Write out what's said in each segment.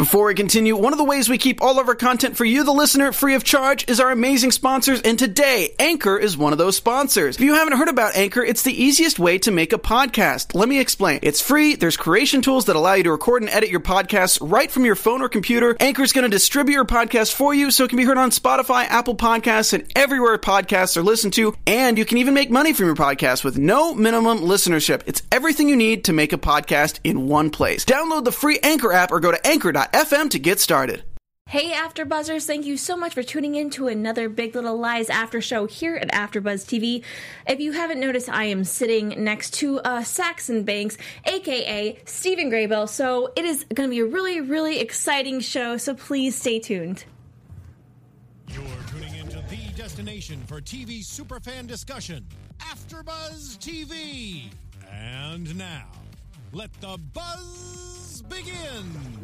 Before we continue, one of the ways we keep all of our content for you, the listener, free of charge is our amazing sponsors, and today, Anchor is one of those sponsors. If you haven't heard about Anchor, it's the easiest way to make a podcast. Let me explain. It's free, there's creation tools that allow you to record and edit your podcasts right from your phone or computer. Anchor's going to distribute your podcast for you so it can be heard on Spotify, Apple Podcasts, and everywhere podcasts are listened to, and you can even make money from your podcast with no minimum listenership. It's everything you need to make a podcast in one place. Download the free Anchor app or go to anchor.fm to get started. Hey AfterBuzzers, thank you so much for tuning in to another Big Little Lies after show here at AfterBuzz TV. If you haven't noticed, I am sitting next to Saxon Banks, aka Stephen Graybill, so it is going to be a really, really exciting show, so please stay tuned. You're tuning into the destination for TV superfan discussion, AfterBuzz TV. And now, let the buzz begin.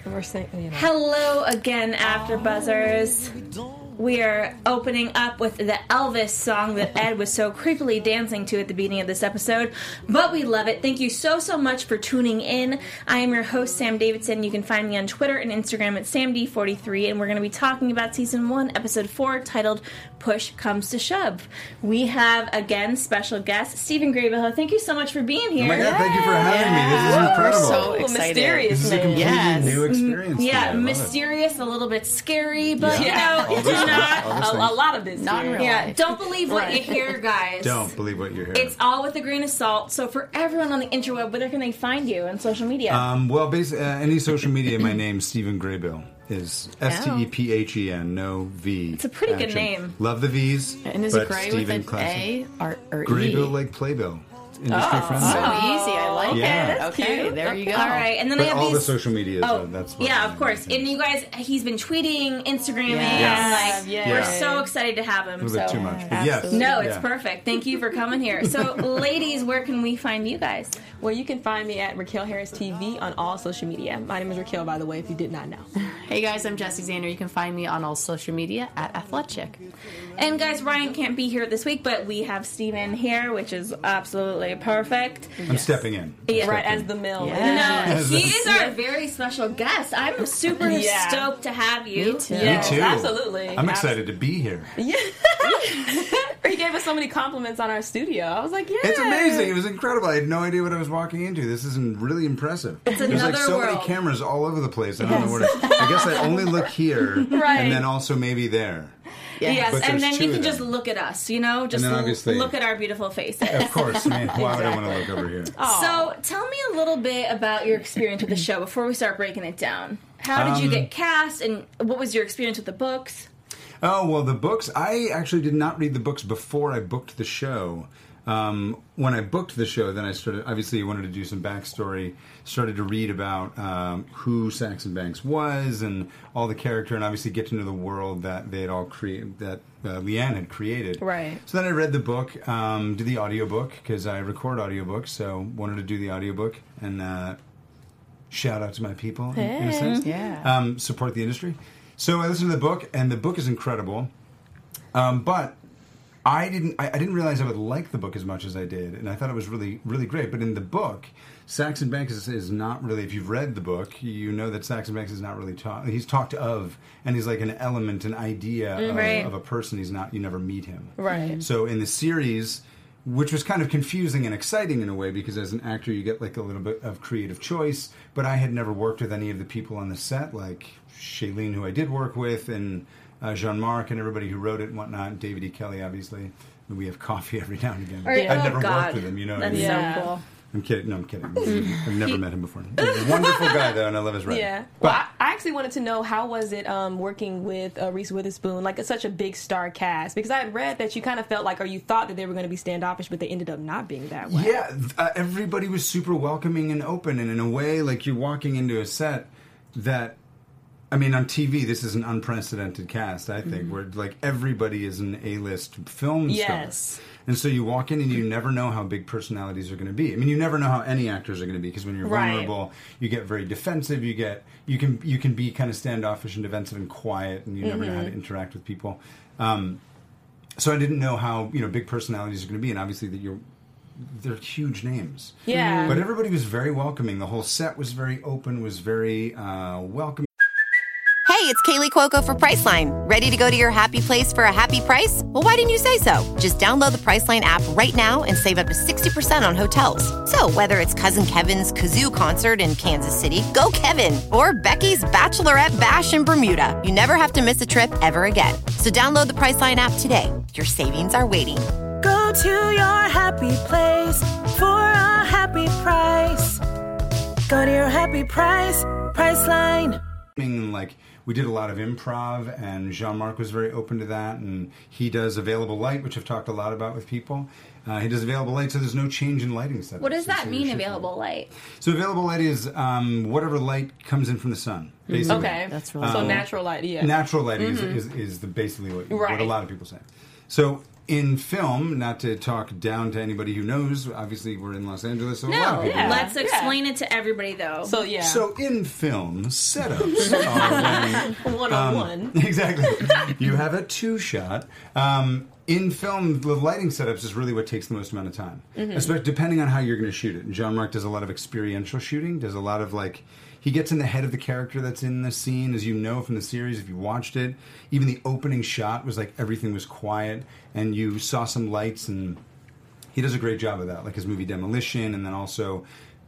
Hello again, AfterBuzzers. We are opening up with the Elvis song that Ed was so creepily dancing to at the beginning of this episode, but we love it. Thank you so much for tuning in. I am your host, Sam Davidson. You can find me on Twitter and Instagram at SamD43, and we're going to be talking about Season 1, Episode 4, titled Push Comes to Shove. We have, again, special guest, Stephen Graybill. Thank you so much for being here. Oh my God, thank you for having me. This is incredible. We're so excited. Mysterious. This is a completely new experience. Yeah, today. mysterious, a little bit scary, but Yeah. you know, it's not. A lot of this. Not in real Yeah, life. don't believe what you hear, guys. Don't believe what you hear. It's all with a grain of salt. So for everyone on the interweb, where can they find you on social media? Well, basically, any social media, my name, Stephen Graybill, is Stephen, no V. It's a pretty good action. name. Love the V's. And is but it gray Stephen with an classic. A or Graybill E? like Playbill. Industry friendly. So easy. I like Yeah. it. Okay, there you go. All right, and then But I have all these. the social medias, Oh, that's what yeah, I'm of course. doing. And you guys, he's been tweeting, Instagramming, Yes. and Yes. we're so excited to have him. A little bit So too much, but yes. Absolutely. no, it's Yeah. perfect. Thank you for coming here. So, ladies, where can we find you guys? Well, you can find me at Raquel Harris TV on all social media. My name is Raquel, by the way, if you did not know. Hey guys, I'm Jessie Zander. You can find me on all social media at Athletic. And guys, Ryan can't be here this week, but we have Steven here, which is absolutely perfect. I'm stepping in. Yeah. Right, as the mill. Yeah. No, he is our very special guest. I'm super Yeah. stoked to have you. Me too. Yes, Me too. absolutely. I'm excited to be here. He gave us so many compliments on our studio. I was like, yeah. It's amazing. It was incredible. I had no idea what I was walking into. This is really impressive. There's like another so world. many cameras all over the place. I don't know where to. I guess I only look here, Right. and then also maybe there. Yes, But and there's then two you of can them. just look at us, you know? Just And then obviously- look at our beautiful faces. Of course. I mean, why would I want to look over here? So, tell me a little bit about your experience with the show before we start breaking it down. How did you get cast, and what was your experience with the books? Oh, well, the books, I actually did not read the books before I booked the show. When I booked the show, then I started, obviously I wanted to do some backstory, started to read about who Saxon Banks was and all the character, and obviously get to know the world that they had all created, that Leanne had created. Right. So then I read the book, did the audiobook, because I record audiobooks, so wanted to do the audiobook, and shout out to my people, in a sense. Yeah. Support the industry. So I listened to the book, and the book is incredible. But I didn't realize I would like the book as much as I did, and I thought it was really, really great. But in the book, Saxon Banks is not really, if you've read the book, you know that Saxon Banks is not really he's talked of, and he's like an element, an idea of a person. You never meet him. Right. So in the series, which was kind of confusing and exciting in a way, because as an actor you get like a little bit of creative choice, but I had never worked with any of the people on the set, like Shailene, who I did work with, and Jean-Marc and everybody who wrote it and whatnot, and David E. Kelly, obviously. We have coffee every now and again. Right. I've Oh, never God. worked with him, you know what I That's mean? Yeah. so cool. I'm kidding. No, I'm kidding. I've never met him before. He's a wonderful guy, though, and I love his writing. Yeah. But, Well, I actually wanted to know, how was it working with Reese Witherspoon, like such a big star cast? Because I had read that you kind of felt like, or you thought that they were going to be standoffish, but they ended up not being that way. yeah, everybody was super welcoming and open, and in a way, like you're walking into a set that, I mean, on TV, this is an unprecedented cast, I think, where like everybody is an A-list film Yes. star. And so you walk in and you never know how big personalities are going to be. I mean, you never know how any actors are going to be, because when you're Right. vulnerable, you get very defensive. You can be kind of standoffish and defensive and quiet, and you never know how to interact with people. So I didn't know how big personalities are going to be, and obviously they're huge names. Yeah. But everybody was very welcoming. The whole set was very open, was very welcoming. it's Kaylee Cuoco for Priceline. Ready to go to your happy place for a happy price? Well, why didn't you say so? Just download the Priceline app right now and save up to 60% on hotels. So whether it's Cousin Kevin's Kazoo Concert in Kansas City, go Kevin, or Becky's Bachelorette Bash in Bermuda, you never have to miss a trip ever again. So download the Priceline app today. Your savings are waiting. Go to your happy place for a happy price. Go to your happy price, Priceline. Like, we did a lot of improv, and Jean-Marc was very open to that, and he does Available Light, which I've talked a lot about with people. He does Available Light, so there's no change in lighting setup. What does that mean, Available Light? So Available Light is whatever light comes in from the sun, basically. Okay. That's really so natural light, yeah. Natural lighting is basically what a lot of people say. So in film, not to talk down to anybody who knows, obviously we're in Los Angeles, so a lot of people know. Let's explain it to everybody, though. So, yeah. So in film, setups are when... One-on-one. Exactly. You have a two-shot. In film, the lighting setups is really what takes the most amount of time, especially depending on how you're going to shoot it. Jean-Marc does a lot of experiential shooting, does a lot of, like... He gets in the head of the character that's in the scene, as you know from the series, if you watched it. Even the opening shot was like everything was quiet, and you saw some lights, and he does a great job of that, like his movie Demolition, and then also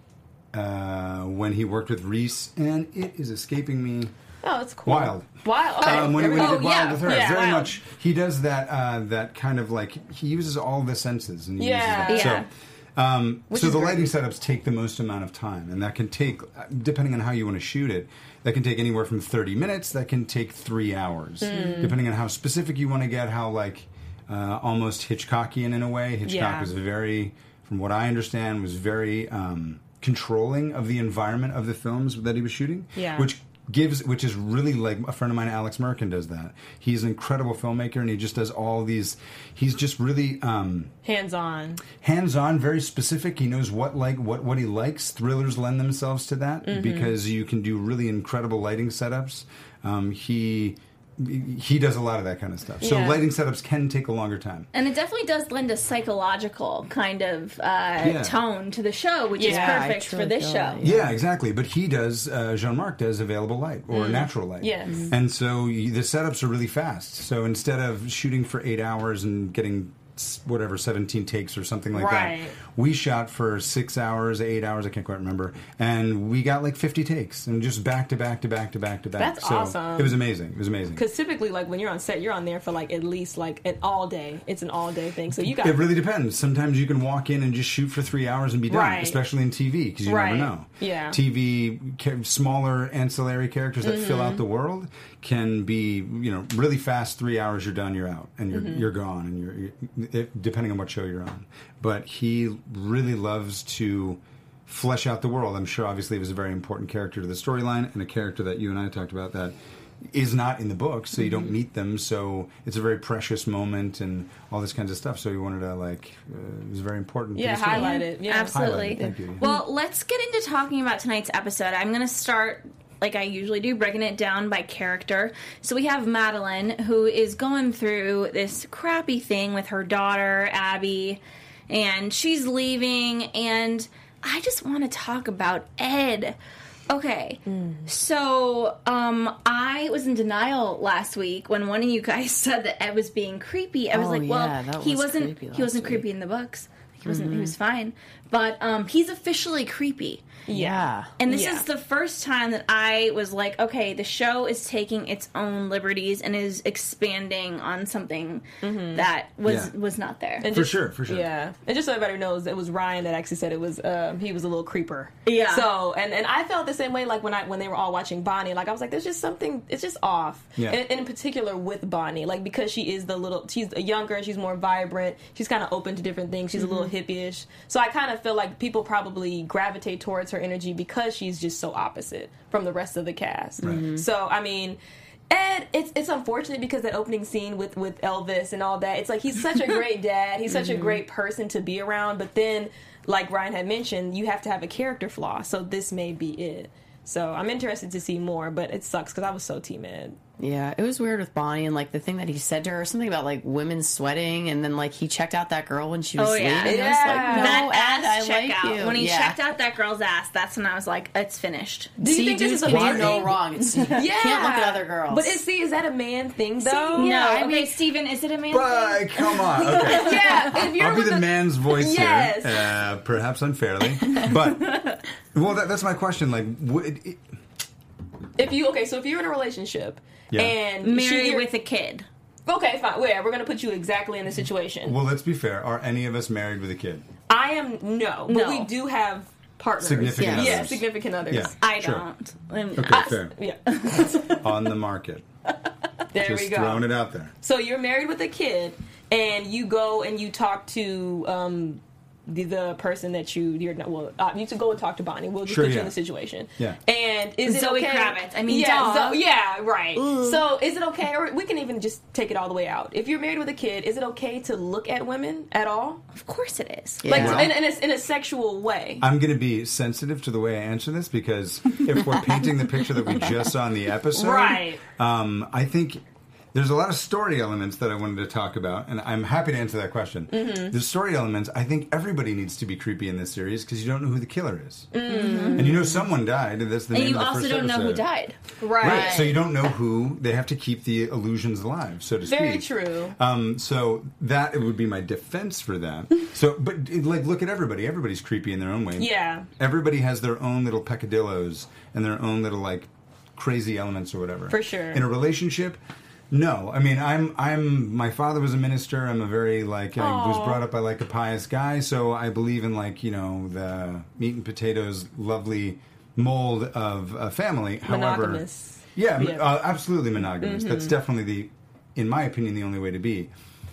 when he worked with Reese, and it is escaping me. Oh, it's cool. Wild. Wild. Okay. When he did Wild with her, Yeah, very Wild. much. He does that that kind of like, he uses all the senses. And he uses that. Yeah. So the lighting setups take the most amount of time, and that can take, depending on how you want to shoot it, that can take anywhere from 30 minutes, that can take 3 hours, depending on how specific you want to get, how like almost Hitchcockian in a way. Hitchcock was very, from what I understand, was very controlling of the environment of the films that he was shooting, which is really like a friend of mine, Alex Merkin, does that. He's an incredible filmmaker, and he just does all these. He's just really hands-on, very specific. He knows what he likes. Thrillers lend themselves to that because you can do really incredible lighting setups. He does a lot of that kind of stuff. So lighting setups can take a longer time. And it definitely does lend a psychological kind of tone to the show, which is perfect for this show. Yeah, exactly. But he does, Jean-Marc does Available Light or Natural Light. Yes. And so the setups are really fast. So instead of shooting for 8 hours and getting 17 takes or something like that, we shot for 6 hours, 8 hours, I can't quite remember, and we got like 50 takes and just back to back to back to back to back. That's awesome. It was amazing. Because typically, like when you're on set, you're on there for like at least like an all day. It's an all day thing. So you got. It really depends. Sometimes you can walk in and just shoot for 3 hours and be done, especially in TV, because you never know. Yeah. TV, smaller ancillary characters that fill out the world can be, really fast. 3 hours, you're done, you're out, and you're gone, and you're depending on what show you're on. But he really loves to flesh out the world. I'm sure, obviously, it was a very important character to the storyline, and a character that you and I talked about that is not in the book, so you don't meet them, so it's a very precious moment and all this kinds of stuff. So we wanted to, it was very important. Yeah, highlight it. Yeah, absolutely. Thank you. Well, let's get into talking about tonight's episode. I'm going to start, like I usually do, breaking it down by character. So we have Madeline, who is going through this crappy thing with her daughter, Abby, and she's leaving, and I just want to talk about Ed. Okay, so I was in denial last week when one of you guys said that Ed was being creepy. I was like, well, he wasn't creepy in the books. He wasn't. He was fine, but he's officially creepy. Yeah. And this is the first time that I was like, okay, the show is taking its own liberties and is expanding on something that was not there. And for sure. Yeah. And just so everybody knows, it was Ryan that actually said it was he was a little creeper. Yeah. So and I felt the same way like when they were all watching Bonnie, like I was like, there's just something, it's just off. Yeah. And in particular with Bonnie, like because she's younger, she's more vibrant, she's kind of open to different things, she's a little hippie-ish. So I kind of feel like people probably gravitate towards her energy because she's just so opposite from the rest of the cast. Right. So I mean, Ed, it's unfortunate because that opening scene with Elvis and all that, it's like he's such a great dad, he's such a great person to be around, but then like Ryan had mentioned, you have to have a character flaw, so this may be it. So I'm interested to see more, but it sucks because I was so team Ed. Yeah, it was weird with Bonnie, and like the thing that he said to her, something about like women sweating, and then like he checked out that girl when she was leaving. I was like, no, that Ed, ass I like checkout. you. When he checked out that girl's ass, that's when I was like, it's finished. Do you think this is a man no thing? wrong? It's, you can't look at other girls. But is that a man thing though? No, I mean, Steven, is it a man thing? But come on, okay. Yeah, if you're I'll be the man's voice Yes. here, perhaps unfairly, but that's my question. Like, if you're in a relationship and married with a kid. Okay, fine. We're going to put you exactly in the situation. well, let's be fair. Are any of us married with a kid? I am but we do have partners. Significant others. Yeah, significant others. Yeah, I sure. don't. Okay, fair. Yeah. On the market. There Just we go. throwing it out there. So you're married with a kid, and you go and you talk to the person that you're not. Well, you should go and talk to Bonnie. We'll just put you in the situation. Yeah. And is it Zoe okay? Kravitz. I mean, yeah, right. So is it okay, or we can even just take it all the way out? If you're married with a kid, is it okay to look at women at all? Of course it is. Like in a sexual way. I'm going to be sensitive to the way I answer this because if we're painting the picture that we just saw in the episode, right? I think there's a lot of story elements that I wanted to talk about, and I'm happy to answer that question. Mm-hmm. The story elements, I think everybody needs to be creepy in this series because you don't know who the killer is. Mm-hmm. And you know someone died, and that's the name of the first episode. And you also don't know who died. Right. So you don't know who. They have to keep the illusions alive, so to speak. Very true. So that it would be my defense for that. So, but like, look at everybody. Everybody's creepy in their own way. Yeah. Everybody has their own little peccadillos and their own little like crazy elements or whatever. For sure. In a relationship. No, I mean, my father was a minister. I'm a very, like, I was brought up by, like, a pious guy, so I believe in, like, you know, the meat and potatoes, lovely mold of a family. Monogamous. However, absolutely monogamous. Mm-hmm. That's definitely in my opinion, the only way to be.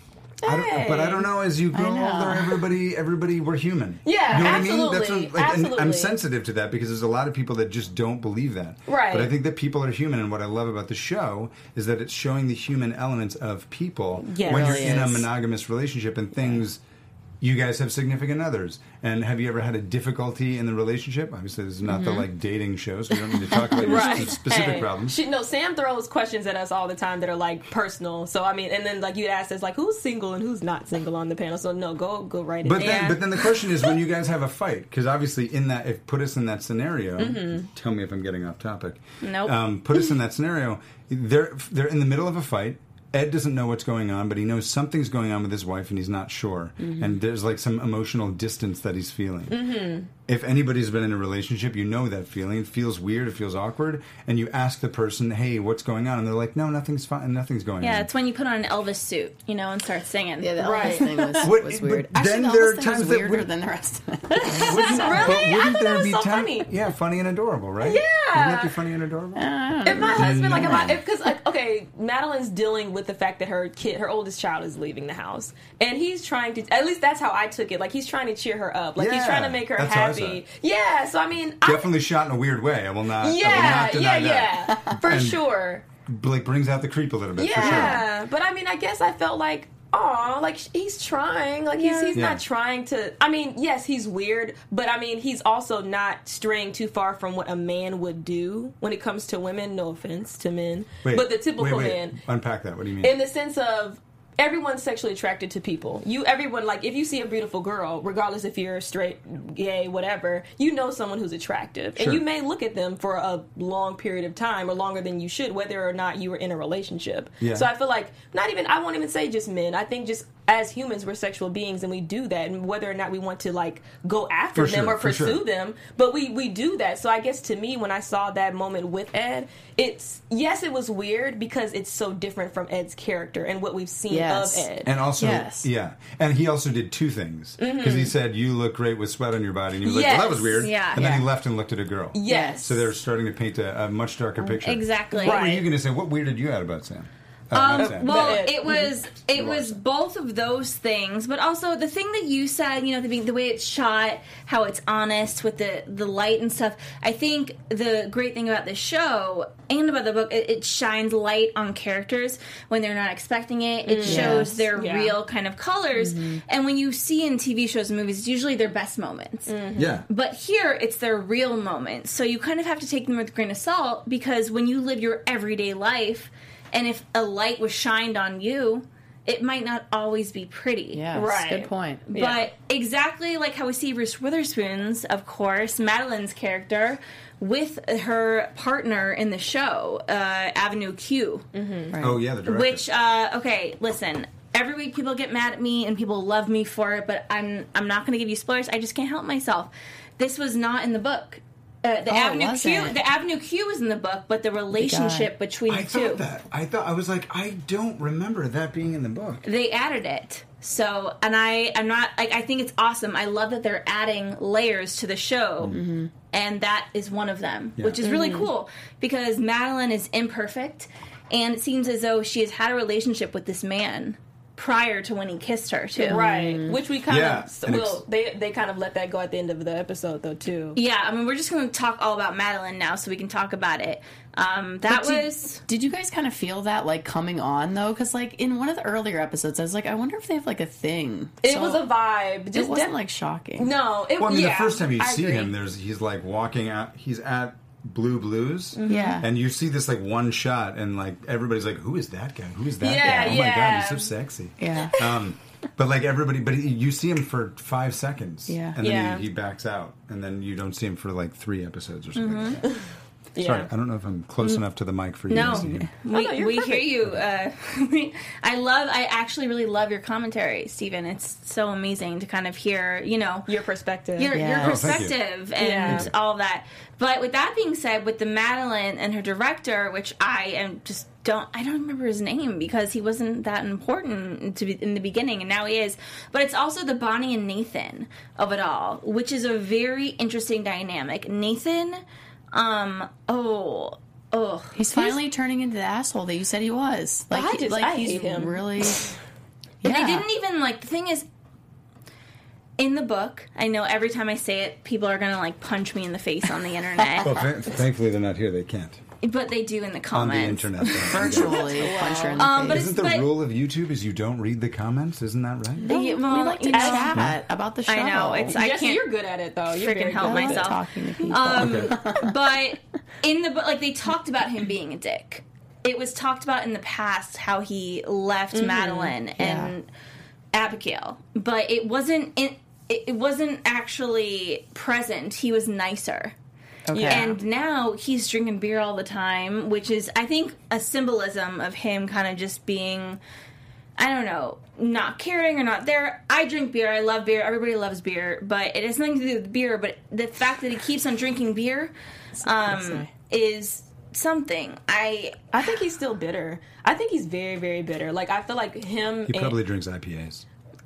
But I don't know. As you grow older, everybody, we're human. Yeah, you know absolutely. What I mean? Absolutely. And I'm sensitive to that because there's a lot of people that just don't believe that. Right. But I think that people are human, and what I love about the show is that it's showing the human elements of people when you're in a monogamous relationship and things. You guys have significant others, and have you ever had a difficulty in the relationship? Obviously, this is not the like dating show, so we don't need to talk about your specific problems. Sam throws questions at us all the time that are like personal. So I mean, and then like you ask us like who's single and who's not single on the panel. So no, go right in. But then the question is when you guys have a fight, because obviously put us in that scenario. Tell me if I'm getting off topic. Nope. Put us in that scenario. They're in the middle of a fight. Ed doesn't know what's going on, but he knows something's going on with his wife, and he's not sure. Mm-hmm. And there's like some emotional distance that he's feeling. Mm-hmm. If anybody's been in a relationship, you know that feeling. It feels weird. It feels awkward. And you ask the person, "Hey, what's going on?" And they're like, "No, nothing's fine. Nothing's going on." Yeah, it's when you put on an Elvis suit, and start singing. Yeah, the Elvis thing was weird. Actually, the Elvis thing was weirder than the rest of it. Wouldn't there be funny. Yeah, funny and adorable, right? Yeah. Wouldn't that be funny and adorable? If my husband, Madeline's dealing with the fact that her oldest child is leaving the house, and he's trying to, at least that's how I took it, like he's trying to cheer her up, like he's trying to make her happy. Yeah, so I mean, definitely shot in a weird way. I will not deny that. Yeah, for sure. Like brings out the creep a little bit. Yeah, for sure. But I mean, I guess I felt like, like he's trying. Like he's not trying to. I mean, yes, he's weird, but I mean, he's also not straying too far from what a man would do when it comes to women. No offense to men, but the typical man. Unpack that. What do you mean? In the sense of everyone's sexually attracted to people. Everyone, like, if you see a beautiful girl, regardless if you're straight, gay, whatever, you know someone who's attractive. Sure. And you may look at them for a long period of time, or longer than you should, whether or not you were in a relationship. Yeah. So I feel like, I won't even say just men. I think just as humans, we're sexual beings, and we do that. And whether or not we want to, like, go after them or pursue them, but we do that. So I guess to me, when I saw that moment with Ed, it was weird because it's so different from Ed's character and what we've seen of Ed. And also, and he also did two things. Because he said, "You look great with sweat on your body." And he was like, "Well, that was weird." Yeah. And then he left and looked at a girl. Yes. So they're starting to paint a much darker picture. Exactly. What were you going to say? What weirded you out about Sam? Not Sam. Well, it was both of those things, but also the thing that you said, the way it's shot, how it's honest with the light and stuff. I think the great thing about this show and about the book, it shines light on characters when they're not expecting it. It shows their real kind of colors, and when you see in TV shows and movies, it's usually their best moments. Yeah. But here, it's their real moments, so you kind of have to take them with a grain of salt, because when you live your everyday life, and if a light was shined on you, it might not always be pretty. Yeah, Right. Good point. But exactly like how we see Reese Witherspoon's, of course, Madeline's character, with her partner in the show, Avenue Q. Right. Oh, yeah, the director. Which, okay, listen. Every week people get mad at me and people love me for it, but I'm not going to give you spoilers. I just can't help myself. This was not in the book. The Avenue Q was in the book, but the relationship between the two. I was like, I don't remember that being in the book. They added it. So, and I'm not, like, I think it's awesome. I love that they're adding layers to the show. And that is one of them, which is really cool, because Madeline is imperfect, and it seems as though she has had a relationship with this man prior to when he kissed her, too. Right. Which we kind and of, they kind of let that go at the end of the episode, though, too. Yeah, I mean, we're just going to talk all about Madeline now, so we can talk about it. Did you guys kind of feel that, like, coming on, though? Because, like, in one of the earlier episodes, I was like, I wonder if they have, like, a thing. It was a vibe. It wasn't, like, shocking. No. It, Well, I mean, yeah, the first time you I see agree. him, he's like walking out. He's at Blue Blues. Yeah. And you see this like one shot, and like everybody's like, "Who is that guy? Who is that Yeah, guy? Oh my yeah. god, he's so sexy." Yeah. But like you see him for 5 seconds, Yeah. and then Yeah. he backs out, and then you don't see him for like 3 episodes or something. Like that. Yeah. Sorry, I don't know if I'm close enough to the mic for you. No, guys to hear. we hear you. I actually really love your commentary, Stephen. It's so amazing to kind of hear, Your perspective. your Yeah. Oh, thank you. perspective and Yeah. all that. But with that being said, with the Madeline and her director, which I don't remember his name because he wasn't that important in the beginning, and now he is. But it's also the Bonnie and Nathan of it all, which is a very interesting dynamic. Nathan, He's finally turning into the asshole that you said he was. Like, I he's hate him. really. And Yeah. they didn't even, the thing is, in the book, I know every time I say it, people are going to, punch me in the face on the internet. Well, thankfully they're not here. They can't But they do in the on comments. the internet. Virtually punch her in the But face. it's Isn't the rule of YouTube is you don't read the comments? Isn't that right? Yeah, we well, like to chat about the show. I know, it's I Yes, can't you're good at it, though. You're freaking very help good at it. myself. talking to people. But in the book, they talked about him being a dick. It was talked about in the past how he left Madeline and Abigail, but it wasn't. It wasn't actually present. He was nicer. Okay. And now he's drinking beer all the time, which is, I think, a symbolism of him kind of just being, I don't know, not caring or not there. I drink beer. I love beer. Everybody loves beer. But it has nothing to do with beer. But the fact that he keeps on drinking beer is something. I think he's still bitter. I think he's very, very bitter. I feel like him... He probably drinks IPAs.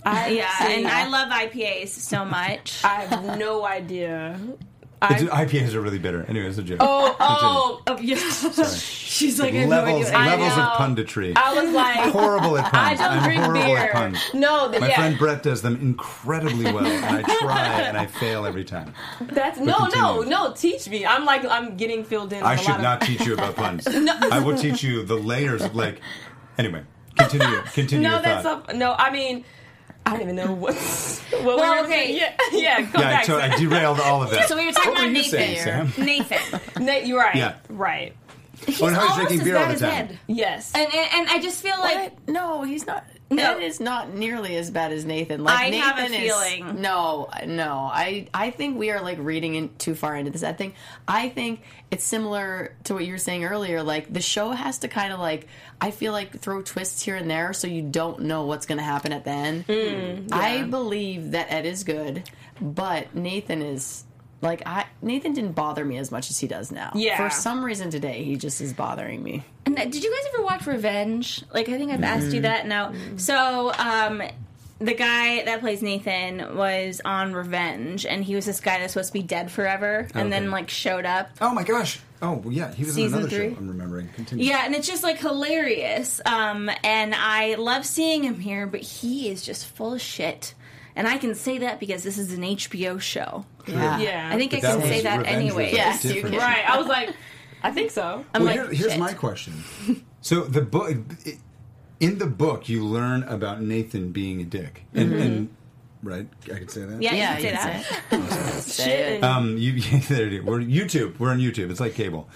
I love IPAs so much. I have no idea. IPAs are really bitter. Anyway, it's a joke. Oh, yes. She's like, I have no levels idea. of know. punditry. I was like... Horrible at puns. I don't I'm drink horrible beer. at puns. No, My friend Brett does them incredibly well, and I try and I fail every time. That's continue. no. Teach me. I'm getting filled in. I with a should lot not teach you about puns. I will teach you the layers of Anyway, continue No, your that's thought. I mean, I don't even know what we were okay. saying. Yeah. Go back. I derailed all of that. So we were talking What were about you Nathan. saying, Sam? Nathan. Nate, you're right. Yeah. Right. He's Oh, and how he's almost drinking as beer all bad the as time. Ed. Yes. And I just feel like... What? No, he's not. No. Ed is not nearly as bad as Nathan. I Nathan have a is, feeling. No. I think we are reading in too far into this. I think it's similar to what you were saying earlier. The show has to kind of I feel like throw twists here and there so you don't know what's going to happen at the end. I believe that Ed is good, but Nathan is. Nathan didn't bother me as much as he does now. Yeah. For some reason today, he just is bothering me. And did you guys ever watch Revenge? I think I've asked you that now. So, the guy that plays Nathan was on Revenge, and he was this guy that's supposed to be dead forever, and then, showed up. Oh my gosh. Oh, well, yeah, he was Season in another 3. show, I'm remembering. Continue. Yeah, and it's just like hilarious. And I love seeing him here, but he is just full of shit. And I can say that because this is an HBO show. Yeah. Yeah. I think I But can that say was that Revenge anyway. was Yes, you different. can. Right. I was like, I think so. I'm Well, like, here's shit. my question. So the book, in the book, you learn about Nathan being a dick, and right? I could say that. Yeah, Yeah, you you can say can that. Say it. There it is. We're YouTube. We're on YouTube. It's like cable.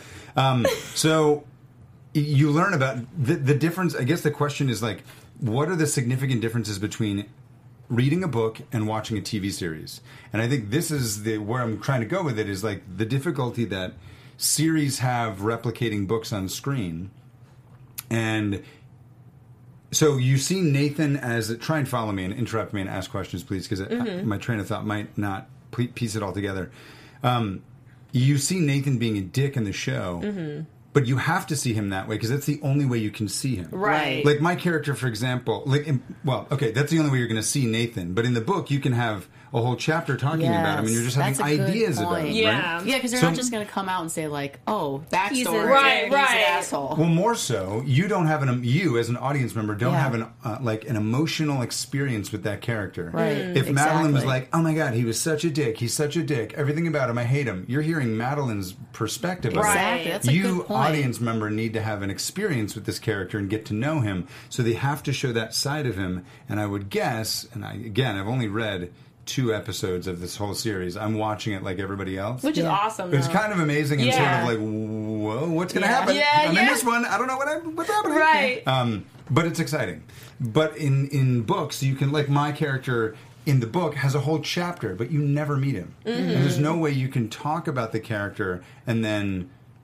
So you learn about the difference. I guess the question is like, what are the significant differences between reading a book and watching a TV series? And I think this is where I'm trying to go with it is like the difficulty that series have replicating books on screen. And so you see Nathan as try and follow me and interrupt me and ask questions, please, because my train of thought might not piece it all together. You see Nathan being a dick in the show, but you have to see him that way because that's the only way you can see him. Right. Like my character, for example, that's the only way you're going to see Nathan. But in the book, you can have a whole chapter talking about him, and you're just having That's a good ideas about point. him. Yeah. Right? Yeah, because they're So- not just going to come out and say like, "Oh, backstory, He's a- Right, he's right. an asshole." Well, more so, you don't have you as an audience member don't Yeah. have an emotional experience with that character. Right. If Madeline was Exactly. like, "Oh my God, he was such a dick. He's such a dick. Everything about him, I hate him." You're hearing Madeline's perspective. Of it. Exactly. That's a you, good point. audience member, need to have an experience with this character and get to know him. So they have to show that side of him. And I would guess, I've only read 2 episodes of this whole series. I'm watching it like everybody else. Which is awesome. It's though. kind of amazing and Yeah. sort of like, whoa, what's going to Yeah. happen? Yeah, I'm in yeah. this one. I don't know what's happening. Right. But it's exciting. But in books, you can, like my character in the book has a whole chapter, but you never meet him. And there's no way you can talk about the character and then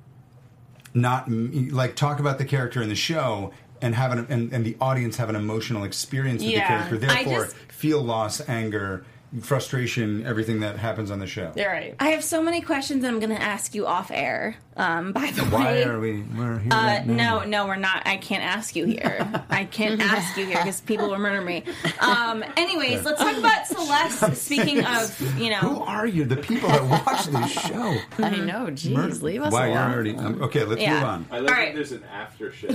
not, like, talk about the character in the show and have and the audience have an emotional experience with Yeah. the character. Therefore, just- feel loss, anger, frustration, everything that happens on the show. You're right. I have so many questions that I'm going to ask you off air. By the Why way, are we're here right now? no, we're not. I can't ask you here. I can't ask you here because people will murder me. Anyways, let's talk about Celeste. Speaking of, Who are you? The people that watch this show. I know. Jeez, leave us Wow, alone. you're already Oh. okay. Let's Yeah. move on. I like All right. that there's an after show.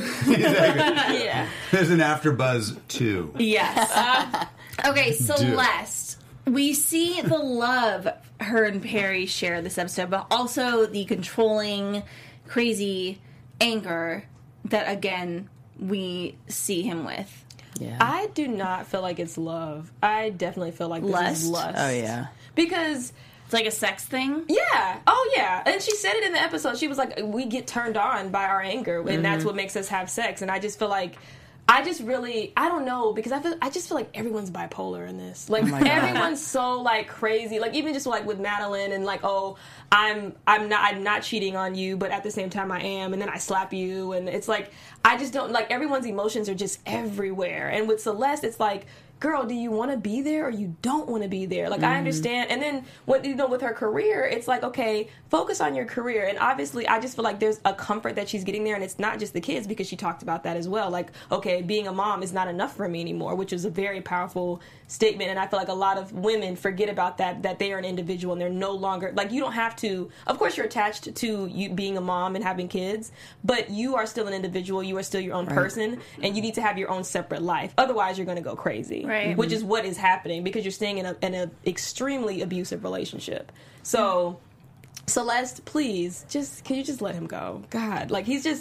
Yeah. There's an AfterBuzz 2. yes. Okay, Celeste. We see the love her and Perry share this episode, but also the controlling, crazy anger that, again, we see him with. Yeah. I do not feel like it's love. I definitely feel like this Lust? is lust. Oh yeah. Because It's like a sex thing. yeah, oh yeah, and she said it in the episode. She was like, "We get turned on by our anger, and that's what makes us have sex." And I just feel like, I don't know, because I just feel like everyone's bipolar in this. Like my God. everyone's so like crazy. Like even just like with Madeline and like, oh, I'm not cheating on you, but at the same time I am, and then I slap you, and it's like I just don't like everyone's emotions are just everywhere. And with Celeste, it's like, girl, do you want to be there or you don't want to be there? Like, I understand. And then, with her career, it's like, okay, focus on your career. And obviously, I just feel like there's a comfort that she's getting there. And it's not just the kids, because she talked about that as well. Like, okay, being a mom is not enough for me anymore, which is a very powerful statement. And I feel like a lot of women forget about that they are an individual and they're no longer, like, you don't have to, of course, you're attached to you being a mom and having kids, but you are still an individual. You are still your own person, and you need to have your own separate life. Otherwise, you're going to go crazy. Right. Which is what is happening, because you're staying in a extremely abusive relationship. So, Celeste, please, can you just let him go? God, like he's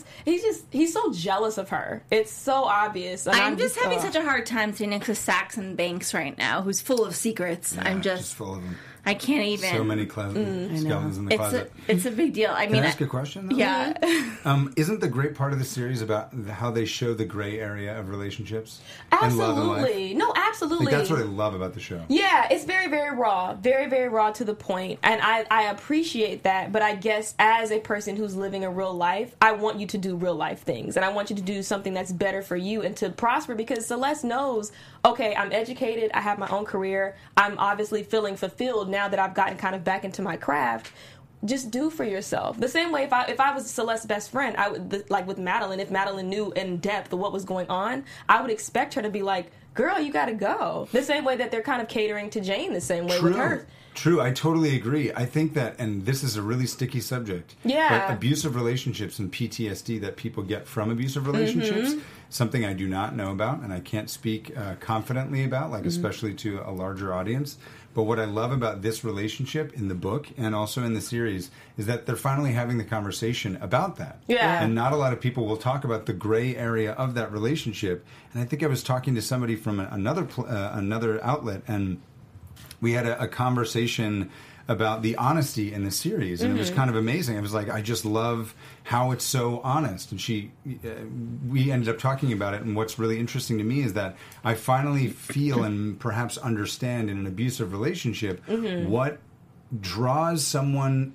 so jealous of her. It's so obvious. And I'm just having such a hard time sitting next to Saxon Banks right now, who's full of secrets. Yeah, I'm just full of them. I can't even. So many skeletons in the closet. It's a big deal. I Can mean, I ask a question? Though? yeah. Isn't the great part of the series about how they show the gray area of relationships and love and life? Absolutely. No, absolutely. Like, that's what I love about the show. Yeah, it's very, very raw. Very, very raw to the point. And I appreciate that. But I guess as a person who's living a real life, I want you to do real life things. And I want you to do something that's better for you and to prosper, because Celeste knows, okay, I'm educated, I have my own career, I'm obviously feeling fulfilled now that I've gotten kind of back into my craft. just do for yourself. The same way if I was Celeste's best friend, I would, like with Madeline, if Madeline knew in depth what was going on, I would expect her to be like, girl, you gotta go. The same way that they're kind of catering to Jane the same way with her. True, I totally agree. I think that, and this is a really sticky subject, but abusive relationships and PTSD that people get from abusive relationships, something I do not know about, and I can't speak confidently about, like especially to a larger audience. But what I love about this relationship in the book and also in the series is that they're finally having the conversation about that. Yeah. And not a lot of people will talk about the gray area of that relationship. And I think I was talking to somebody from another outlet, and we had a conversation about the honesty in the series, and it was kind of amazing. I was like, I just love how it's so honest. And we ended up talking about it, and what's really interesting to me is that I finally feel and perhaps understand in an abusive relationship what draws someone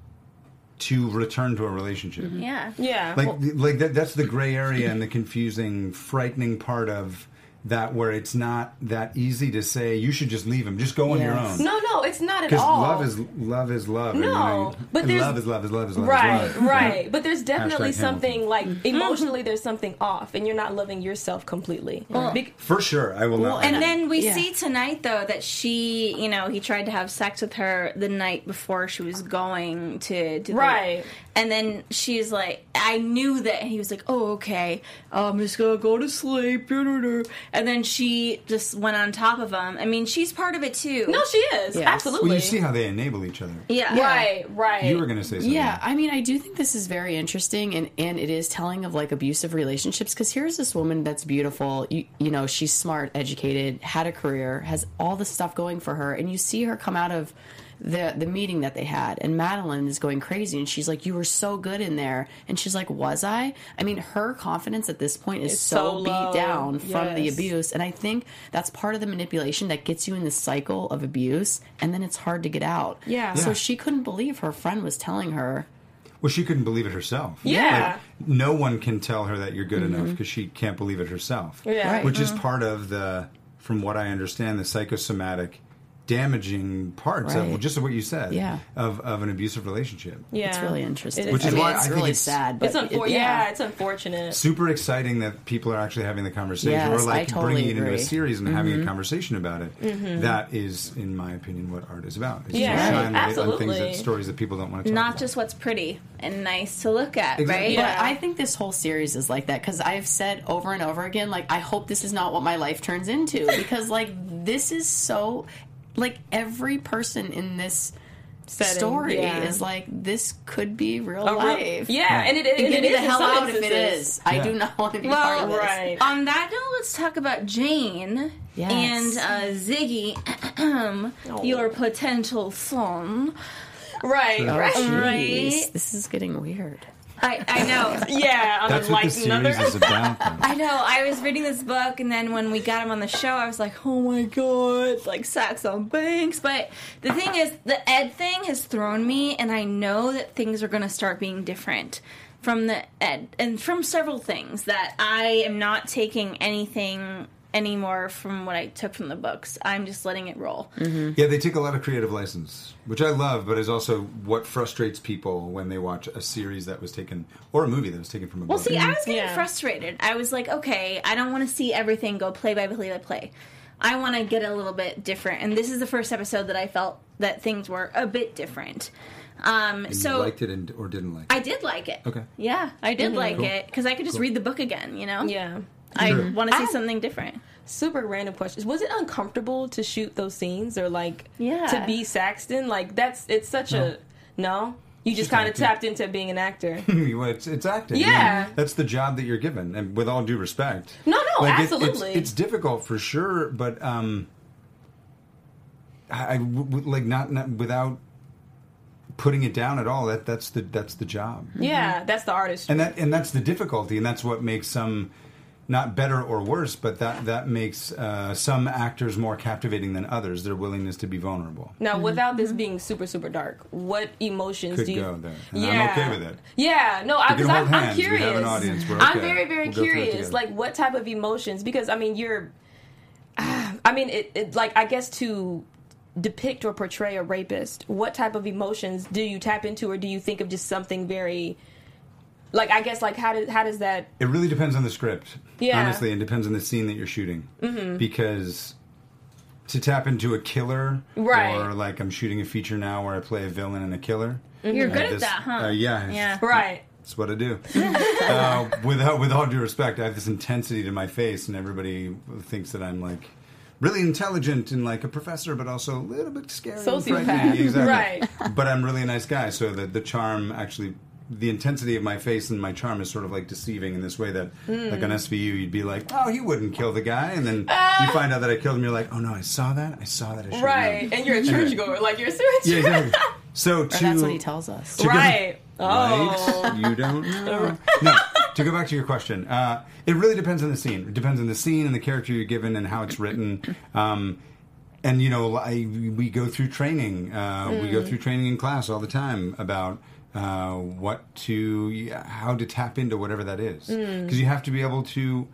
to return to a relationship. Yeah. Like that's the gray area and the confusing, frightening part of that, where it's not that easy to say you should just leave him, just go on your own. No, it's not at Because all. love is love. No, but there's love is love. Right. But there's definitely Hashtag something Hamilton. like emotionally, there's something off, and you're not loving yourself completely. For sure, I will not. And then we see tonight, though, that she, he tried to have sex with her the night before she was going to do and then she's like, I knew that. And he was like, oh, okay, I'm just gonna go to sleep. And then she just went on top of him. I mean, she's part of it, too. No, she is. Yes. Absolutely. Well, you see how they enable each other. Yeah. Right. You were going to say something. Yeah, I mean, I do think this is very interesting, and it is telling of, like, abusive relationships, because here's this woman that's beautiful, you know, she's smart, educated, had a career, has all the stuff going for her, and you see her come out of the meeting that they had, and Madeline is going crazy, and she's like, you were so good in there, and she's like, was I? I mean, her confidence at this point is so beat down from the abuse, and I think that's part of the manipulation that gets you in this cycle of abuse, and then it's hard to get out. So she couldn't believe her friend was telling her. Well, she couldn't believe it herself. Yeah. Like, no one can tell her that you're good enough because she can't believe it herself. Yeah. Which is part of from what I understand, the psychosomatic damaging parts of just what you said of an abusive relationship. Yeah. It's really interesting. Which is why it's I think really it's sad. But it's unfortunate. Super exciting that people are actually having the conversation, Yes, or like I totally bringing it into a agree. series and having a conversation about it. That is, in my opinion, what art is about. It's to Yeah, shine light on absolutely. things, stories that people don't want to talk Not about. just what's pretty and nice to look at, Exactly. right? But I think this whole series is like that, because I've said over and over again, like, I hope this is not what my life turns into, because, like, this is so, like, every person in this story is like, this could be real life. And it Get me is the in hell some out if it instances. is. I do not want to be part of this. On that note, let's talk about Jane and Ziggy, your potential son. Right. Jeez, this is getting weird. I know. That's what the series is about. Then. I know. I was reading this book, and then when we got him on the show, I was like, oh my god, like Saxon Banks. But the thing is, the Ed thing has thrown me, and I know that things are going to start being different from the Ed, and from several things, that I am not taking anything anymore from what I took from the books. I'm just letting it roll. Yeah, they take a lot of creative license, which I love, but is also what frustrates people when they watch a series that was taken, or a movie that was taken from a book. Well, see, I was getting frustrated. I was like, okay, I don't want to see everything go play by play by play. I want to get a little bit different. And this is the first episode that I felt that things were a bit different. And so you liked it or didn't like it? I did like it. Okay. Yeah, I did like it, because I could just read the book again, you know? Yeah. I want to see something different. Super random questions. Was it uncomfortable to shoot those scenes, or like Yeah. to be Saxton? Like it's such a no. You just kind of acting. tapped into being an actor. Well, it's acting. Yeah. I mean, that's the job that you're given, and with all due respect. No, Like, absolutely. It's difficult for sure, but like not without putting it down at all. That's the job. Yeah, that's the artist. And that's the difficulty, and that's what makes some not better or worse, but that makes some actors more captivating than others. Their willingness to be vulnerable. Now, without this being super, super dark, what emotions Could do you... go there. And I'm okay with it. Yeah, no, We can because hold I'm hands. curious. We have an audience. We're I'm okay. very, very We'll go through it curious. together. Like, what type of emotions? Because, I mean, you're... I mean, it like, I guess to depict or portray a rapist, what type of emotions do you tap into, or do you think of just something very, like, I guess, like, how does that... It really depends on the script. Yeah. Honestly, it depends on the scene that you're shooting. Because to tap into a killer, Right. or like I'm shooting a feature now where I play a villain and a killer. You're good at that, huh? Yeah. Right. That's what I do. With all due respect, I have this intensity to my face, and everybody thinks that I'm like really intelligent and like a professor, but also a little bit scary. and Sociopath. frightening. Exactly. Right. But I'm really a nice guy, so the charm actually. The intensity of my face and my charm is sort of like deceiving in this way that, like on SVU, you'd be like, "Oh, he wouldn't kill the guy," and then you find out that I killed him. You're like, "Oh no, I saw that. I should've Right. known." And you're a churchgoer. Like, you're a church. Yeah, exactly. So Or that's what he tells us. Right. Right? You don't know. No. To go back to your question, it really depends on the scene. It depends on the scene and the character you're given and how it's written. And you know, we go through training. We go through training in class all the time about how to tap into whatever that is, because you have to be able to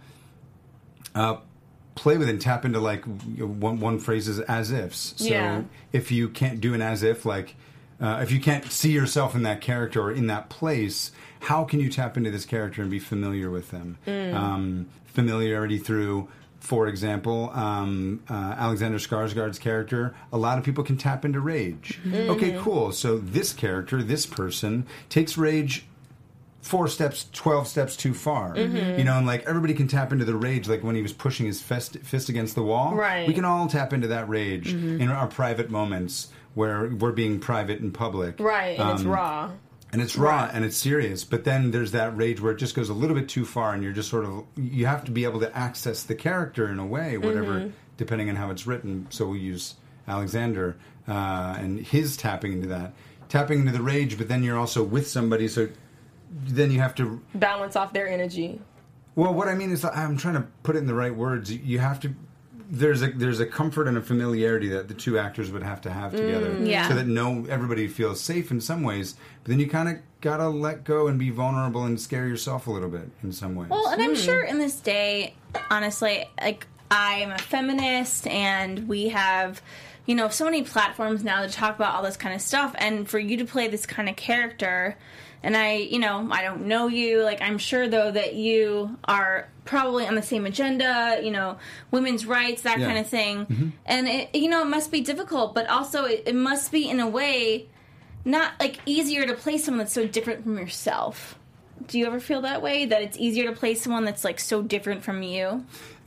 play with it and tap into, like, one phrase is as ifs. So if you can't do an as if, like if you can't see yourself in that character or in that place, how can you tap into this character and be familiar with them? Familiarity through, for example, Alexander Skarsgård's character, a lot of people can tap into rage. Okay, cool. So this character, this person, takes rage 4 steps, 12 steps too far. You know, and like everybody can tap into the rage, like when he was pushing his fist against the wall. Right. We can all tap into that rage in our private moments where we're being private in public. Right, and it's raw. And it's raw and it's serious, but then there's that rage where it just goes a little bit too far, and you're just sort of, you have to be able to access the character in a way, whatever, depending on how it's written. So we use Alexander and his tapping into the rage, but then you're also with somebody, so then you have to Balance off their energy. Well, what I mean is, I'm trying to put it in the right words. You have to. There's a comfort and a familiarity that the two actors would have to have together, Yeah. so that everybody feels safe in some ways. But then you kind of gotta let go and be vulnerable and scare yourself a little bit in some ways. Well, and I'm sure in this day, honestly, like, I'm a feminist, and we have, you know, so many platforms now to talk about all this kind of stuff, and for you to play this kind of character, and I don't know you, like, I'm sure, though, that you are probably on the same agenda, you know, women's rights, that kind of thing, and it must be difficult, but also it must be, in a way, not, like, easier to play someone that's so different from yourself. Do you ever feel that way, that it's easier to play someone that's, like, so different from you?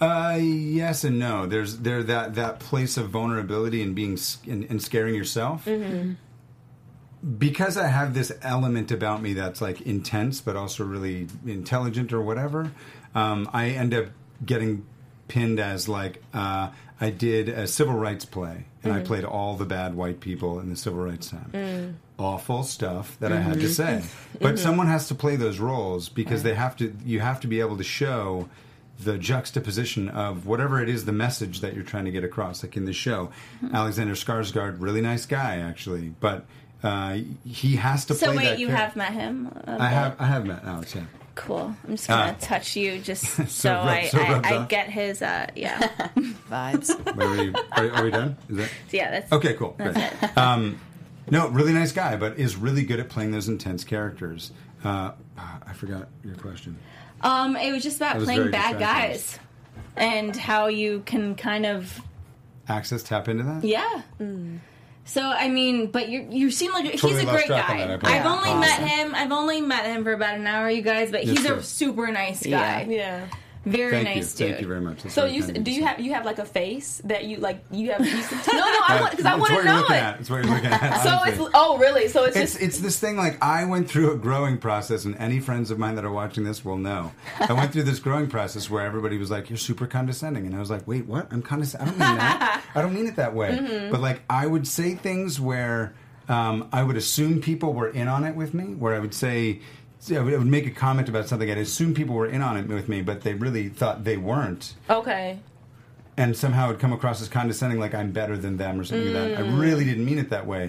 Yes and no. There's that place of vulnerability and being and scaring yourself. Because I have this element about me that's, like, intense but also really intelligent or whatever, I end up getting pinned as, like, I did a civil rights play, and I played all the bad white people in the civil rights time. Awful stuff that I had to say. But someone has to play those roles, because you have to be able to show the juxtaposition of whatever it is, the message that you're trying to get across. Like in the show, Alexander Skarsgård, really nice guy, actually, but he has to play that. So wait, you character. have met him? I have met Alex. Yeah. Cool. I'm just gonna touch you just so rubbed I off. get his Vibes. Are we done? Is that yeah. That's okay? Cool. Great. No, really nice guy, but is really good at playing those intense characters. I forgot your question. It was just about was playing very bad distracting. guys and how you can kind of Tap into that. yeah. So I mean, but you seem like Totally he's a lost great track on guy. that, I I've only apologize. met him for about an hour, you guys, but he's sure. a super nice guy. Yeah. Very Thank nice you. dude. Thank you very much. That's So very you kind of do to you say. have like a face that you like you have? I want because I want to know it. It's what you're looking at. So honestly. it's really? So it's just It's this thing, like, I went through a growing process, and any friends of mine that are watching this will know. I went through this growing process where everybody was like, "You're super condescending," and I was like, "Wait, what? I'm condescending? I don't mean that. I don't mean it that way." But, like, I would say things where I would assume people were in on it with me, where I would say, I would make a comment about something, I'd assume people were in on it with me, but they really thought they weren't. okay. And somehow it would come across as condescending, like I'm better than them or something like that. I really didn't mean it that way.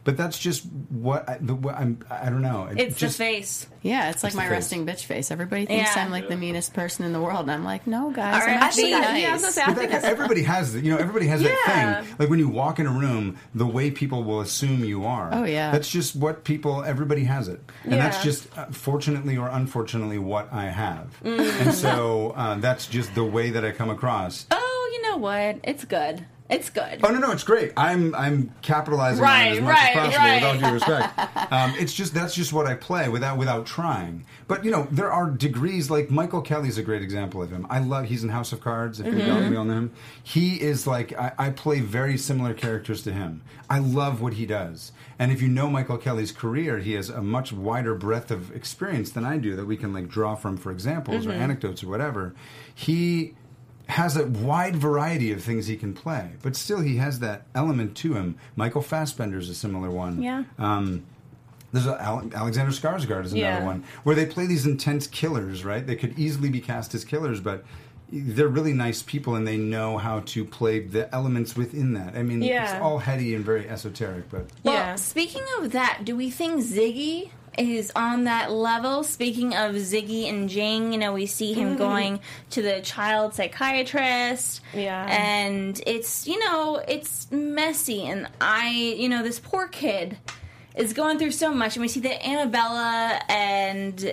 But that's just what I don't know. It's just the face. Yeah, it's like It's my the face. resting bitch face. Everybody thinks Yeah. I'm like the meanest person in the world, and I'm like, no, guys, Or I'm actually actually, nice. Yeah, I was gonna say, I But think that, that's everybody has it. Everybody has Yeah. that thing. Like when you walk in a room, the way people will assume you are. Oh, yeah. That's just what everybody has it. And that's Yeah. just, fortunately or unfortunately, what I have. And so that's just the way that I come across. Oh, you know what? It's good. It's good. Oh no, it's great. I'm capitalizing on Right, it as much right, as possible right. with all due respect. That's just what I play without trying. But there are degrees. Like Michael Kelly's a great example of him. He's in House of Cards. If we all know him, he is like I play very similar characters to him. I love what he does. And if you know Michael Kelly's career, he has a much wider breadth of experience than I do that we can like draw from for examples or anecdotes or whatever. He has a wide variety of things he can play, but still he has that element to him. Michael Fassbender's a similar one. Yeah. There's Alexander Skarsgård is another Yeah. one, where they play these intense killers, right? They could easily be cast as killers, but they're really nice people and they know how to play the elements within that. I mean, Yeah. it's all heady and very esoteric, but... Well, Yeah. speaking of that, do we think Ziggy is on that level? Speaking of Ziggy and Jing, we see him going to the child psychiatrist. Yeah. And it's, it's messy. And this poor kid is going through so much. And we see that Annabella and,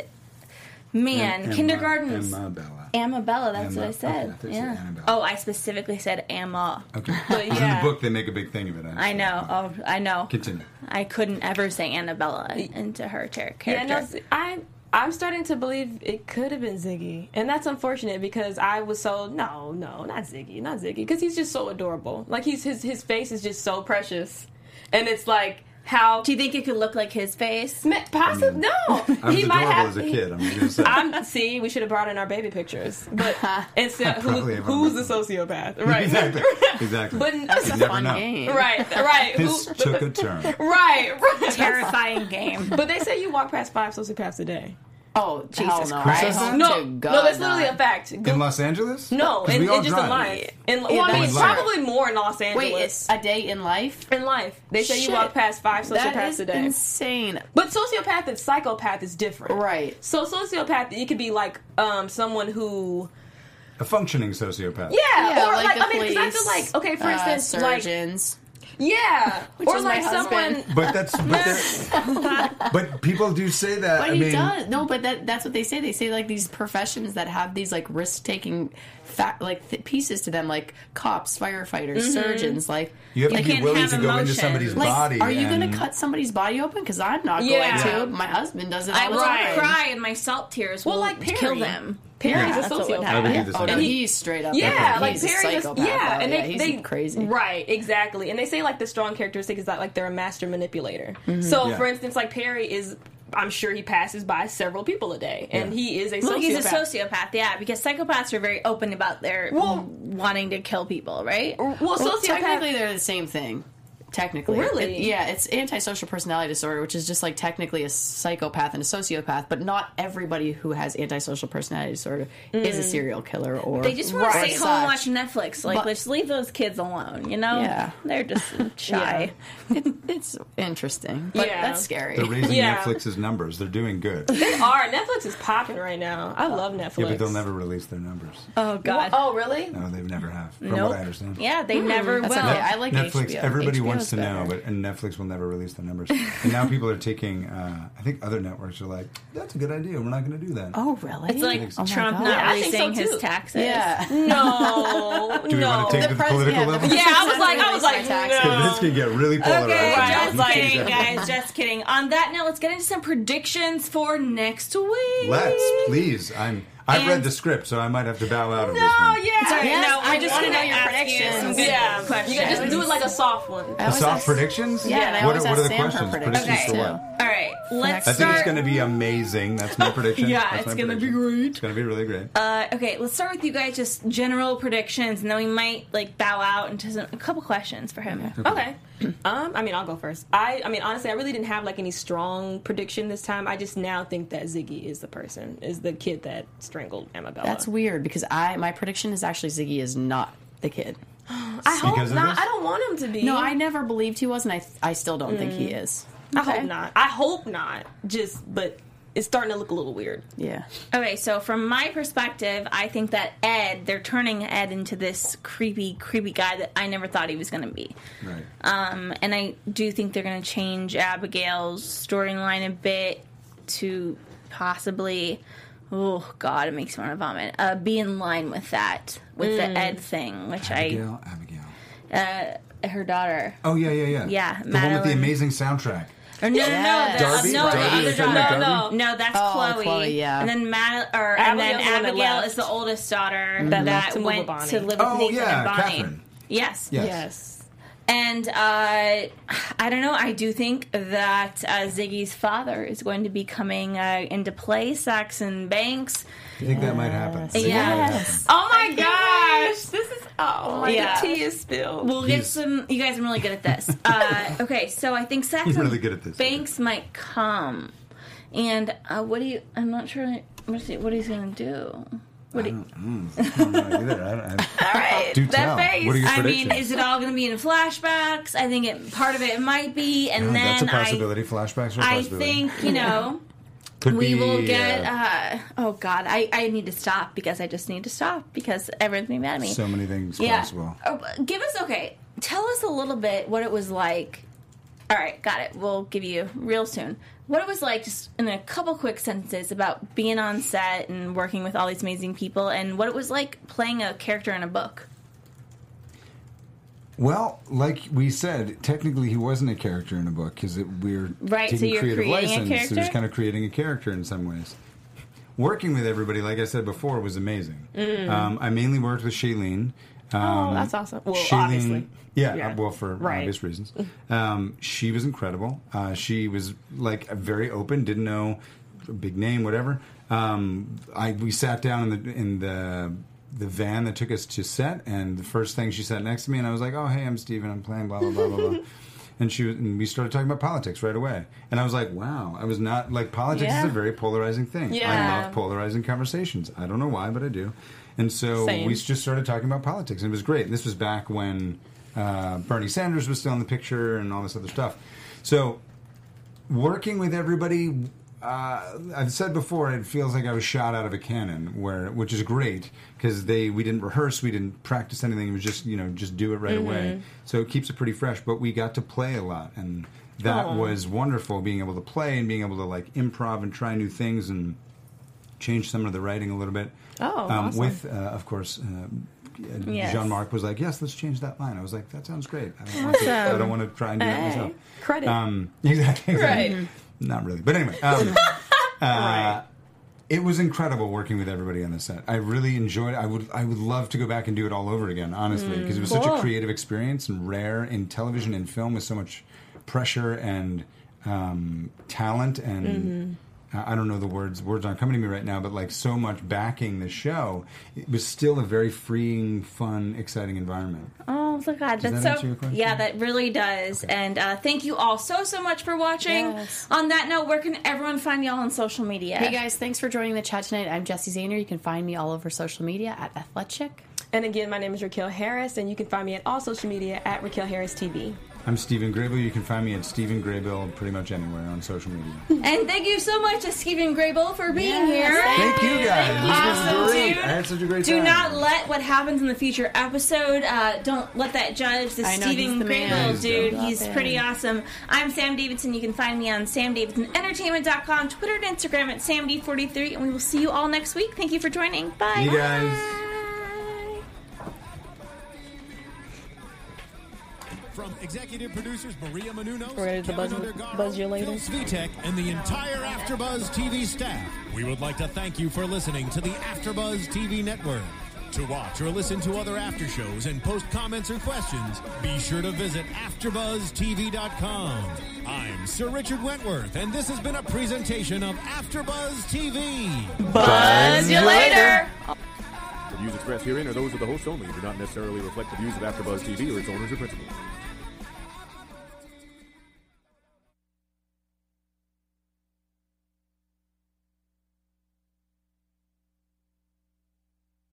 kindergarten. Amabella, that's what I said. Okay, I thought you said Yeah. Annabelle. Oh, I specifically said Amma. Okay. But Because in yeah. the book, they make a big thing of it. I know. Oh, I know. Continue. I couldn't ever say Annabella into her character. Yeah, no, I'm starting to believe it could have been Ziggy, and that's unfortunate because I was so not Ziggy, because he's just so adorable. Like his face is just so precious, and it's like how Do you think it could look like his face? possible? No, I was he adorable might have. as a kid, I'm going to say. See, we should have brought in our baby pictures, but instead, Probably who's the everyone. sociopath? Right, Exactly. But That's a You never fun know. game. right. This took a turn. Right. Terrifying game. But they say you walk past 5 sociopaths a day. Oh, Jesus no. Christ! Who says that? No, To God, no, that's literally not. a fact. In Los Angeles? No, 'Cause and we all just in drive. life. Well, Yeah, I mean, that's probably more in Los Angeles. Wait, it's a day in life? in life. They say you Shit. walk past 5 That sociopaths is a day. insane. But sociopath and psychopath is different. Right. So sociopath, it could be like someone who, A functioning sociopath. yeah, or like like the I mean, because I feel police, like okay, for instance, like surgeons. yeah, or is my like someone. husband. But people do say that. But I he mean, does. No, but that's what they say. They say like these professions that have these like risk-taking pieces to them, like cops, firefighters, surgeons. Like you have to You be can't willing have to go into emotions. somebody's like, body. are you going and- to cut somebody's body open? Because I'm not Yeah. going to. My husband does it I all will the time. cry and my salt tears will Well, like Perry. kill them. Perry's Yeah, a that's what would sociopath. I would do happen. the Oh, same. no, he's straight up. Yeah, like he's a Perry just psychopath. yeah, and he's they crazy. Right, exactly. And they say like the strong characteristic is that like they're a master manipulator. So Yeah. for instance, like Perry is, I'm sure he passes by several people a day, and Yeah. he is a Well, sociopath. he's a sociopath, yeah, because psychopaths are very open about their wanting to kill people, right? Well, Well, sociopath. technically, they're the same thing. Technically. Really? Yeah, it's antisocial personality disorder, which is just like technically a psychopath and a sociopath, but not everybody who has antisocial personality disorder is a serial killer or They just want to or stay home and watch such. Netflix. Like, But- let's leave those kids alone, you know? Yeah. They're just shy. It's interesting, but Yeah. that's scary. They're raising Yeah. Netflix's numbers. They're doing good. They are. Netflix is popping right now. I love Netflix. Yeah, but they'll never release their numbers. Oh, God. Oh, really? No, they've never have. From Nope. what I understand. Yeah, they never will. That's okay. I like Netflix. HBO. Everybody HBO wants is to know, better. and Netflix will never release their numbers. And now people are taking. I think other networks are like, "That's a good idea. We're not going to do that." Oh, really? It's like Oh my Trump God. not Yeah, I think so, releasing his too. taxes. Yeah. No, Do we no. want to take it to the political level? Yeah, I was like, no. This can get really polarized. Okay, Right, just like- kidding, guys. Just kidding. On that note, let's get into some predictions for next week. Let's please. I've And- read the script, so I might have to bow out of this No, one. yeah. Sorry, Yes, no, I we're just wanna gonna know your ask predictions. you some good Yeah, questions. you can just do it like a soft one. I The always soft ask- predictions? Yeah, and I What always are ask the Sam her questions? predictions, Predictions for too. what? All right, let's I think it's start. going to be amazing. That's my prediction. Yeah, That's it's my gonna be prediction. great. It's going to be really great. Okay, let's start with you guys. Just general predictions, and then we might like bow out into a couple questions for him. Okay. I mean, I'll go first. I mean, honestly, I really didn't have like any strong prediction this time. I just now think that Ziggy is the kid that strangled Amabella. That's weird because my prediction is actually Ziggy is not the kid. I hope Because of not. this? I don't want him to be. No, I never believed he was, and I still don't think he is. I hope not. I hope not. But it's starting to look a little weird. Yeah. Okay, so from my perspective, I think that they're turning Ed into this creepy guy that I never thought he was going to be. Right. And I do think they're going to change Abigail's storyline a bit to possibly, oh God, it makes me want to vomit, be in line with that, with the Ed thing, which Abigail. her daughter. Oh, yeah. Yeah, The one with the amazing soundtrack. Or no, Darby? the Darby? other You're talking about daughter. Darby? No, that's Chloe, yeah. And then Abigail's the one that Abigail left. is the oldest daughter That that to live went with Bonnie. to live with Oh, Nathan yeah, and Bonnie. Catherine. Yes. Yes. And I don't know. I do think that Ziggy's father is going to be coming into play, Saxon Banks. You think that might happen? Yes. Oh my gosh! This is the gosh. tea is spilled. We'll get some. You guys are really good at this. Okay, so I think Saxon really good at this. Banks might come, and I'm not sure what he's going to do. I don't know either. All right, Do that tell. face. What are your I mean, predictions? is it all going to be in flashbacks? I think part of it might be, and then that's a possibility. Flashbacks are a I possibility. think Could we be, will get. Oh God, I need to stop because I just need to stop because everyone's being mad at me. so many things Yeah. possible. Give us Tell us a little bit what it was like. All right, got it. We'll give you real soon. What it was like, just in a couple quick sentences, about being on set and working with all these amazing people, and what it was like playing a character in a book. Well, like we said, technically he wasn't a character in a book because we're Right, so taking you're creative creating a license. So it was character? kind of creating a character in some ways. Working with everybody, like I said before, was amazing. I mainly worked with Shailene. That's awesome. Well, Shailene, obviously. Yeah, well, for Right. obvious reasons. She was incredible. She was like very open, didn't know a big name, whatever. We sat down in the van that took us to set, and the first thing she sat next to me, and I was like, "Oh, hey, I'm Steven. I'm playing blah blah blah blah blah." And we started talking about politics right away. And I was like, wow, I was not like politics is a very polarizing thing. Yeah. I love polarizing conversations. I don't know why, but I do. And so Same. we just started talking about politics, and it was great. This was back when Bernie Sanders was still in the picture and all this other stuff. So working with everybody, I've said before, it feels like I was shot out of a cannon, which is great because we didn't rehearse, we didn't practice anything. It was just just do it right away. So it keeps it pretty fresh. But we got to play a lot, and that was wonderful. Being able to play and being able to like improv and try new things and change some of the writing a little bit. Awesome. With of course. Yes. Jean-Marc was like, yes, let's change that line. I was like, that sounds great. I don't want to try and do that myself. Credit. Exactly. Right. Not really. But anyway, it was incredible working with everybody on the set. I really enjoyed it. I would love to go back and do it all over again, honestly, because it was such a creative experience and rare in television and film with so much pressure and talent and I don't know the words aren't coming to me right now, but like so much backing the show. It was still a very freeing, fun, exciting environment. Oh, my God. Does That's that answer your question? Yeah, that really does. Okay. And thank you all so much for watching. Yes. On that note, where can everyone find y'all on social media? Hey guys, thanks for joining the chat tonight. I'm Jessie Zahner. You can find me all over social media at Athletic. And again, my name is Raquel Harris, and you can find me at all social media at Raquel Harris TV. I'm Stephen Graybill. You can find me at Stephen Graybill pretty much anywhere on social media. And thank you so much to Stephen Graybill for being here. Thank you guys. This was great. Dude. I had such a great Do time. not let what happens in the future episode, don't let that judge the I know, Stephen he's the man. Graybill, dude. Love He's him. pretty awesome. I'm Sam Davidson. You can find me on SamDavidsonEntertainment.com, Twitter and Instagram at SamD43, and we will see you all next week. Thank you for joining. Bye. You guys. From executive producers Maria Menounos, Ready to Kevin buzz Undergaro, you later? Phil Svitek, and the entire AfterBuzz TV staff, we would like to thank you for listening to the AfterBuzz TV network. To watch or listen to other after shows and post comments or questions, be sure to visit AfterBuzzTV.com. I'm Sir Richard Wentworth, and this has been a presentation of AfterBuzz TV. Buzz you later. The views expressed herein are those of the hosts only and do not necessarily reflect the views of AfterBuzz TV or its owners or principals.